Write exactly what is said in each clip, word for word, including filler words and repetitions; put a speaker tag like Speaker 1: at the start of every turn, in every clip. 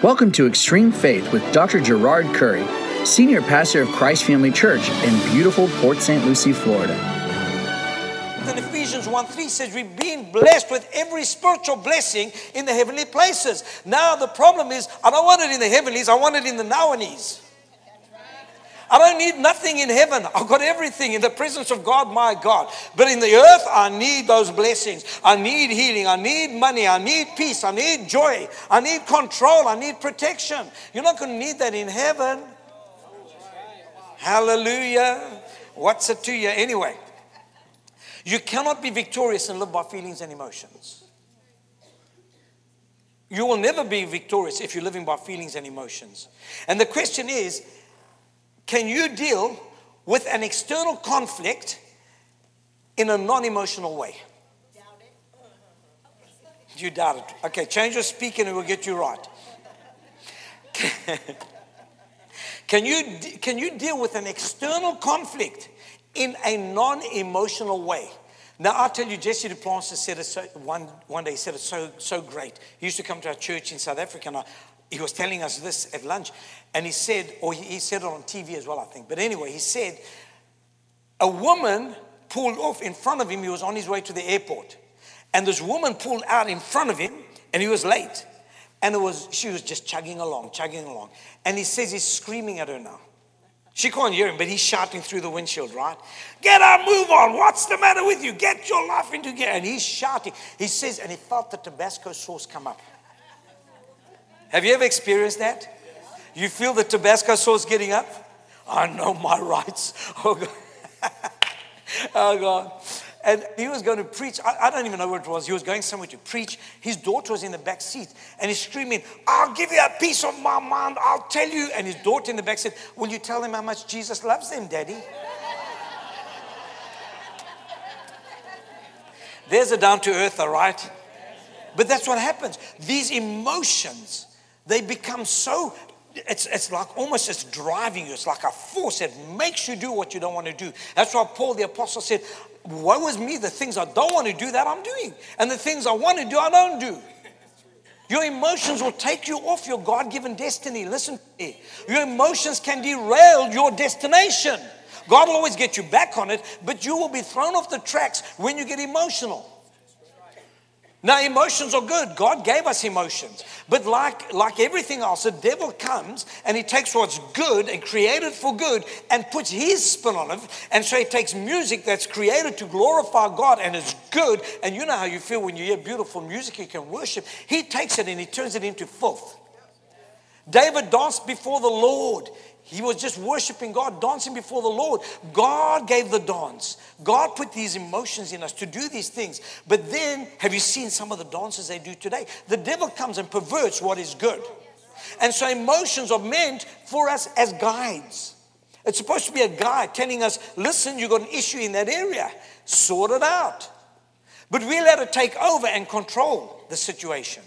Speaker 1: Welcome to Extreme Faith with Doctor Gerard Curry, Senior Pastor of Christ Family Church in beautiful Port Saint Lucie, Florida.
Speaker 2: In Ephesians one three says we're being blessed with every spiritual blessing in the heavenly places. Now the problem is, I don't want it in the heavenlies, I want it in the nowanies. I don't need nothing in heaven. I've got everything in the presence of God, my God. But in the earth, I need those blessings. I need healing. I need money. I need peace. I need joy. I need control. I need protection. You're not going to need that in heaven. Hallelujah. What's it to you? Anyway, you cannot be victorious and live by feelings and emotions. You will never be victorious if you're living by feelings and emotions. And the question is, can you deal with an external conflict in a non-emotional way? Doubt it. You doubt it. Okay, change your speaking and we'll get you right. Can you, can you deal with an external conflict in a non-emotional way? Now, I'll tell you, Jesse Duplantis said it so, one, one day, he said it so, so great. He used to come to our church in South Africa, and I, he was telling us this at lunch, and he said, or he, he said it on T V as well, I think. But anyway, he said, a woman pulled off in front of him. He was on his way to the airport. And this woman pulled out in front of him, and he was late. And it was she was just chugging along, chugging along. And he says he's screaming at her now. She can't hear him, but he's shouting through the windshield, right? Get up, move on. What's the matter with you? Get your life into gear. And he's shouting. He says, and he felt the Tabasco sauce come up. Have you ever experienced that? You feel the Tabasco sauce getting up? I know my rights. Oh, God. Oh, God. And he was going to preach. I, I don't even know what it was. He was going somewhere to preach. His daughter was in the back seat. And he's screaming, I'll give you a piece of my mind. I'll tell you. And his daughter in the back said, will you tell them how much Jesus loves them, Daddy? There's a down-to-earther, right? But that's what happens. These emotions, they become so, it's it's like almost it's driving you. It's like a force that makes you do what you don't want to do. That's why Paul the apostle said, woe is me, the things I don't want to do, that I'm doing. And the things I want to do, I don't do. Your emotions will take you off your God-given destiny. Listen to me. Your emotions can derail your destination. God will always get you back on it, but you will be thrown off the tracks when you get emotional. Now, emotions are good. God gave us emotions. But like, like everything else, the devil comes and he takes what's good and created for good and puts his spin on it. And so he takes music that's created to glorify God and is good. And you know how you feel when you hear beautiful music, you can worship. He takes it and he turns it into filth. David danced before the Lord. He was just worshiping God, dancing before the Lord. God gave the dance. God put these emotions in us to do these things. But then, have you seen some of the dances they do today? The devil comes and perverts what is good. And so emotions are meant for us as guides. It's supposed to be a guide telling us, listen, you've got an issue in that area. Sort it out. But we let it take over and control the situation.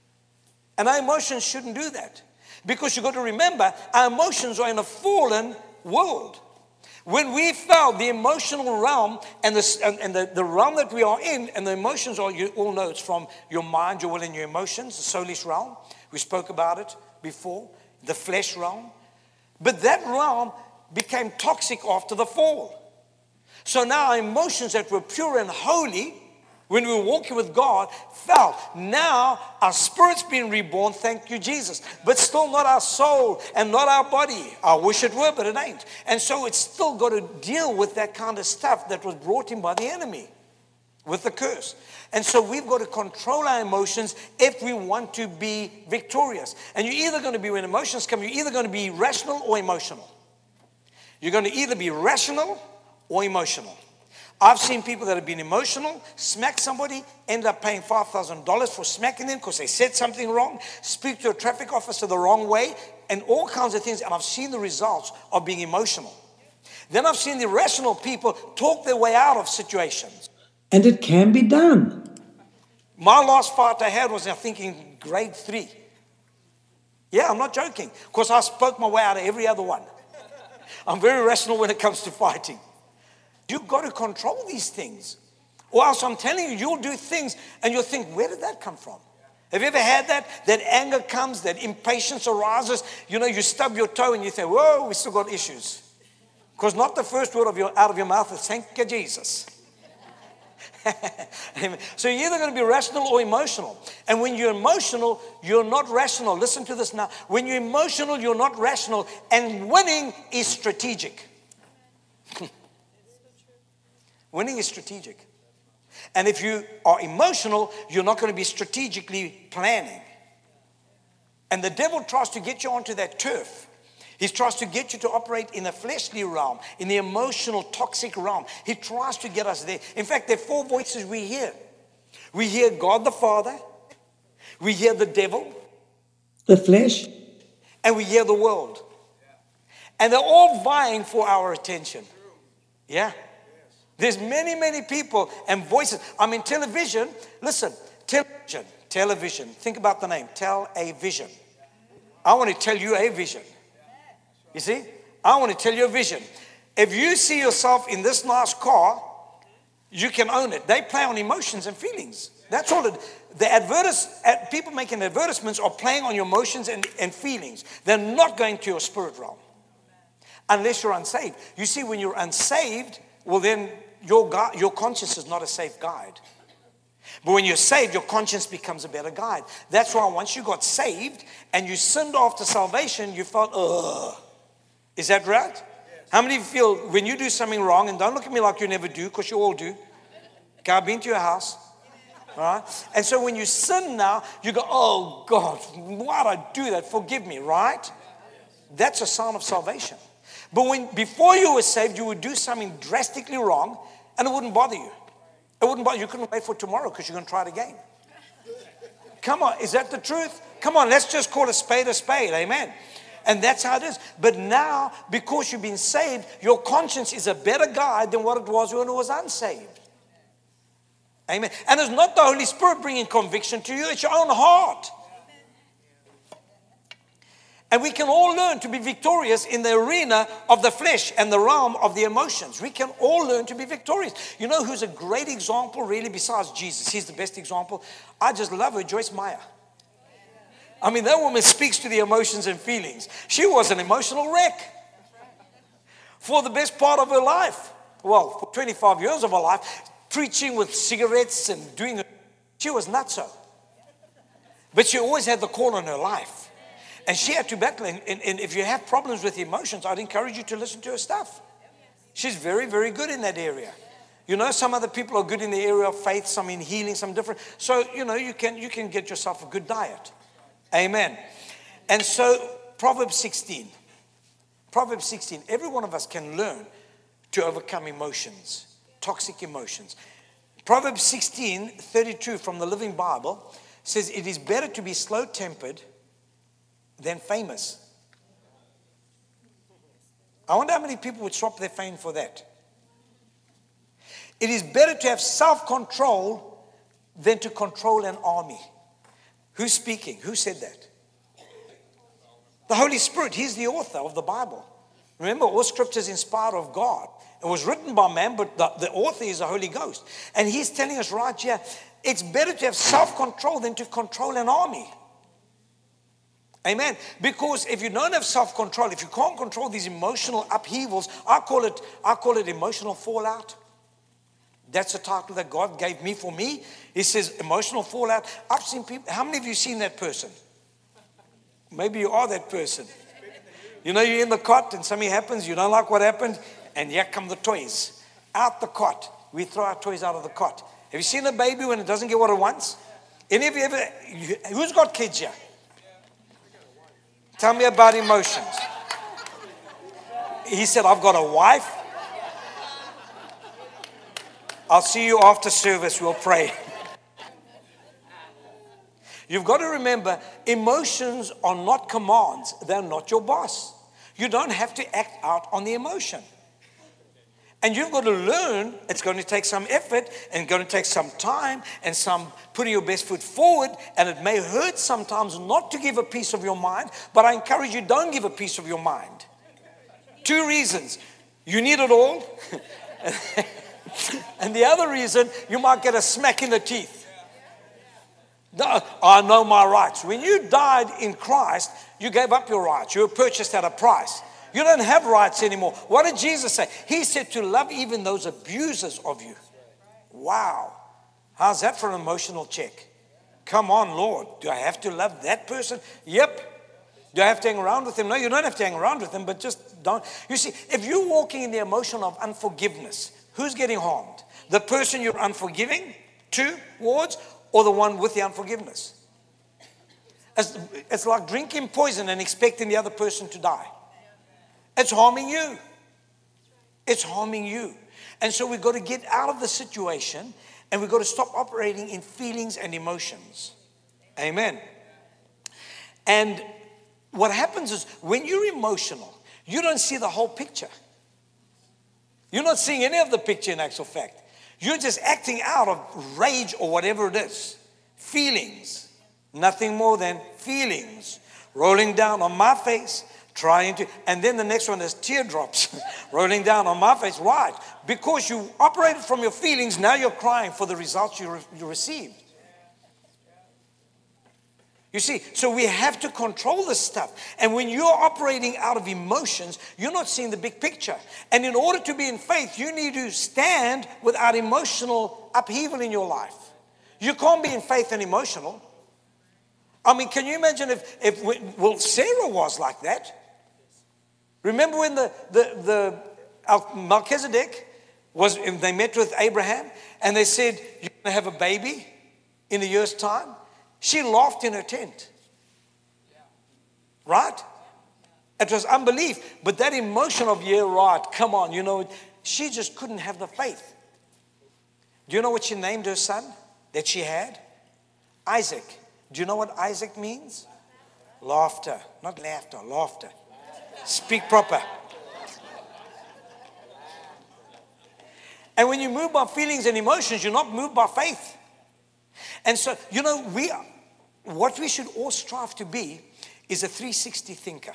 Speaker 2: And our emotions shouldn't do that. Because you've got to remember, our emotions are in a fallen world. When we fell, the emotional realm and, the, and, and the, the realm that we are in, and the emotions are, you all know, it's from your mind, your will, and your emotions, the soulish realm. We spoke about it before, the flesh realm. But that realm became toxic after the fall. So now our emotions that were pure and holy, when we were walking with God, fell. Now our spirit's been reborn, thank you, Jesus. But still not our soul and not our body. I wish it were, but it ain't. And so it's still got to deal with that kind of stuff that was brought in by the enemy, with the curse. And so we've got to control our emotions if we want to be victorious. And you're either going to be, when emotions come, you're either going to be rational or emotional. You're going to either be rational or emotional. I've seen people that have been emotional, smack somebody, end up paying five thousand dollars for smacking them because they said something wrong, speak to a traffic officer the wrong way, and all kinds of things. And I've seen the results of being emotional. Then I've seen the rational people talk their way out of situations.
Speaker 3: And it can be done.
Speaker 2: My last fight I had was, I think, in grade three. Yeah, I'm not joking, because I spoke my way out of every other one. I'm very rational when it comes to fighting. You've got to control these things. Or else I'm telling you, you'll do things and you'll think, where did that come from? Have you ever had that? That anger comes, that impatience arises. You know, you stub your toe and you think, whoa, we still got issues. Because not the first word of your, out of your mouth is, thank you, Jesus. So you're either going to be rational or emotional. And when you're emotional, you're not rational. Listen to this now. When you're emotional, you're not rational. And winning is strategic. Winning is strategic. And if you are emotional, you're not going to be strategically planning. And the devil tries to get you onto that turf. He tries to get you to operate in the fleshly realm, in the emotional, toxic realm. He tries to get us there. In fact, there are four voices we hear. We hear God the Father. We hear the devil.
Speaker 3: The flesh.
Speaker 2: And we hear the world. And they're all vying for our attention. Yeah. There's many, many people and voices. I mean, television. Listen, television. Television. Think about the name. Tell-a-vision. I want to tell you a vision. You see, I want to tell you a vision. If you see yourself in this nice car, you can own it. They play on emotions and feelings. That's all it, the advertis, people making advertisements are playing on your emotions and, and feelings. They're not going to your spirit realm. Unless you're unsaved. You see, when you're unsaved, well then your, God, your conscience is not a safe guide. But when you're saved, your conscience becomes a better guide. That's why once you got saved and you sinned after salvation, you felt, ugh. Is that right? Yes. How many of you feel when you do something wrong, and don't look at me like you never do, because you all do. Okay, I've been to your house. All right? And so when you sin now, you go, oh God, why did I do that? Forgive me, right? That's a sign of salvation. But when before you were saved, you would do something drastically wrong, and it wouldn't bother you. It wouldn't bother you. You couldn't wait for tomorrow because you're going to try it again. Come on, is that the truth? Come on, let's just call a spade a spade. Amen. And that's how it is. But now, because you've been saved, your conscience is a better guide than what it was when it was unsaved. Amen. And it's not the Holy Spirit bringing conviction to you. It's your own heart. And we can all learn to be victorious in the arena of the flesh and the realm of the emotions. We can all learn to be victorious. You know who's a great example, really, besides Jesus? He's the best example. I just love her, Joyce Meyer. I mean, that woman speaks to the emotions and feelings. She was an emotional wreck for the best part of her life. Well, for twenty-five years of her life, preaching with cigarettes and doing it. She was nutso. But she always had the call on her life. And she had to battle. And, and, and if you have problems with emotions, I'd encourage you to listen to her stuff. She's very, very good in that area. You know, some other people are good in the area of faith, some in healing, some different. So, you know, you can you can get yourself a good diet. Amen. And so, Proverbs sixteen. Proverbs sixteen. Every one of us can learn to overcome emotions, toxic emotions. Proverbs sixteen, thirty-two from the Living Bible says, it is better to be slow-tempered than famous. I wonder how many people would swap their fame for that. It is better to have self-control than to control an army. Who's speaking? Who said that? The Holy Spirit. He's the author of the Bible. Remember, all scripture is inspired of God. It was written by man, but the, the author is the Holy Ghost. And he's telling us right here, it's better to have self-control than to control an army. Amen. Because if you don't have self-control, if you can't control these emotional upheavals, I call it, I call it emotional fallout. That's the title that God gave me for me. He says emotional fallout. I've seen people. How many of you seen that person? Maybe you are that person. You know, you're in the cot and something happens. You don't like what happened. And here come the toys. Out the cot. We throw our toys out of the cot. Have you seen a baby when it doesn't get what it wants? Any of you ever, who's got kids here? Tell me about emotions. He said, I've got a wife. I'll see you after service. We'll pray. You've got to remember, emotions are not commands. They're not your boss. You don't have to act out on the emotion. And you've got to learn, it's going to take some effort and going to take some time and some putting your best foot forward. And it may hurt sometimes not to give a piece of your mind, but I encourage you, don't give a piece of your mind. Two reasons. You need it all. And the other reason, you might get a smack in the teeth. No, I know my rights. When you died in Christ, you gave up your rights. You were purchased at a price. You don't have rights anymore. What did Jesus say? He said to love even those abusers of you. Wow. How's that for an emotional check? Come on, Lord. Do I have to love that person? Yep. Do I have to hang around with him? No, you don't have to hang around with him, but just don't. You see, if you're walking in the emotion of unforgiveness, who's getting harmed? The person you're unforgiving towards, or the one with the unforgiveness? It's, it's like drinking poison and expecting the other person to die. It's harming you. It's harming you. And so we've got to get out of the situation, and we've got to stop operating in feelings and emotions. Amen. And what happens is when you're emotional, you don't see the whole picture. You're not seeing any of the picture in actual fact. You're just acting out of rage or whatever it is. Feelings. Nothing more than feelings. Rolling down on my face, trying to, and then the next one is teardrops rolling down on my face. Why? Because you operated from your feelings, now you're crying for the results you, re- you received. You see, so we have to control this stuff. And when you're operating out of emotions, you're not seeing the big picture. And in order to be in faith, you need to stand without emotional upheaval in your life. You can't be in faith and emotional. I mean, can you imagine if, if well, Sarah was like that. Remember when the, the, the Melchizedek was, they met with Abraham and they said, you're going to have a baby in a year's time? She laughed in her tent. Right? It was unbelief. But that emotion of, yeah, right, come on, you know, she just couldn't have the faith. Do you know what she named her son that she had? Isaac. Do you know what Isaac means? Laughter. Not laughter, laughter. Speak proper. And when you move by feelings and emotions, you're not moved by faith. And so, you know, we are, what we should all strive to be is a three sixty thinker.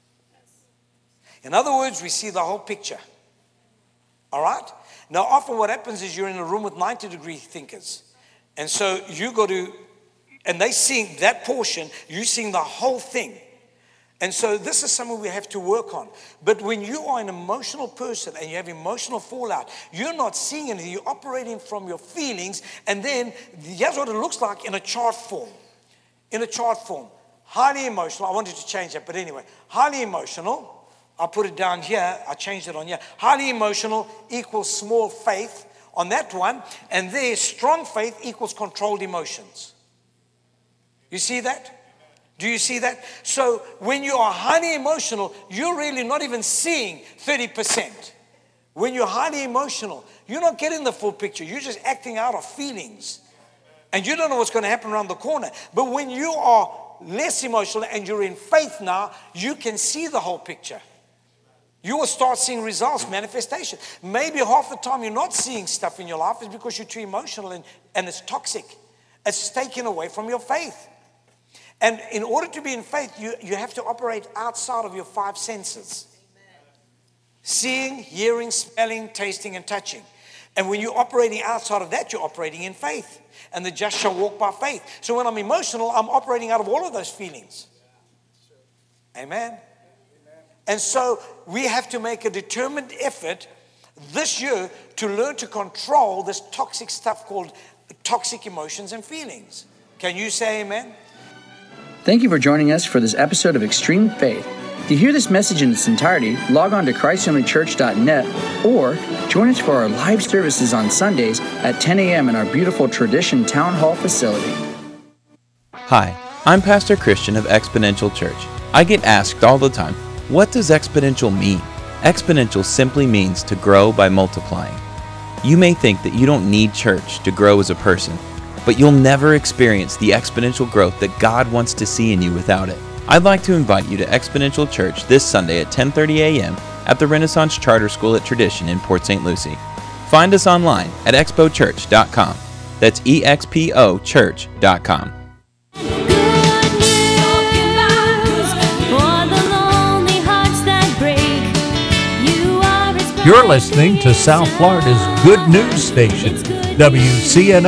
Speaker 2: In other words, we see the whole picture. All right? Now, often what happens is you're in a room with ninety degree thinkers. And so you go to, and they seeing that portion, you're seeing the whole thing. And so this is something we have to work on. But when you are an emotional person and you have emotional fallout, you're not seeing anything. You're operating from your feelings. And then here's what it looks like in a chart form. In a chart form. Highly emotional. I wanted to change that, but anyway. Highly emotional. I'll put it down here. I changed it on here. Highly emotional equals small faith on that one. And there, strong faith equals controlled emotions. You see that? Do you see that? So when you are highly emotional, you're really not even seeing thirty percent. When you're highly emotional, you're not getting the full picture. You're just acting out of feelings. And you don't know what's going to happen around the corner. But when you are less emotional and you're in faith now, you can see the whole picture. You will start seeing results, manifestation. Maybe half the time you're not seeing stuff in your life is because you're too emotional and, and it's toxic. It's taken away from your faith. And in order to be in faith, you, you have to operate outside of your five senses. Seeing, hearing, smelling, tasting, and touching. And when you're operating outside of that, you're operating in faith. And the just shall walk by faith. So when I'm emotional, I'm operating out of all of those feelings. Amen. And so we have to make a determined effort this year to learn to control this toxic stuff called toxic emotions and feelings. Can you say amen?
Speaker 1: Thank you for joining us for this episode of Extreme Faith. To hear this message in its entirety, log on to christ family church dot net or join us for our live services on Sundays at ten a.m. in our beautiful Tradition Town Hall facility.
Speaker 4: Hi, I'm Pastor Christian of Exponential Church. I get asked all the time, what does exponential mean? Exponential simply means to grow by multiplying. You may think that you don't need church to grow as a person, but you'll never experience the exponential growth that God wants to see in you without it. I'd like to invite you to Exponential Church this Sunday at ten thirty a.m. at the Renaissance Charter School at Tradition in Port Saint Lucie. Find us online at expo church dot com. That's E X P O church dot com.
Speaker 5: You're listening to South Florida's Good News Station, W C N O.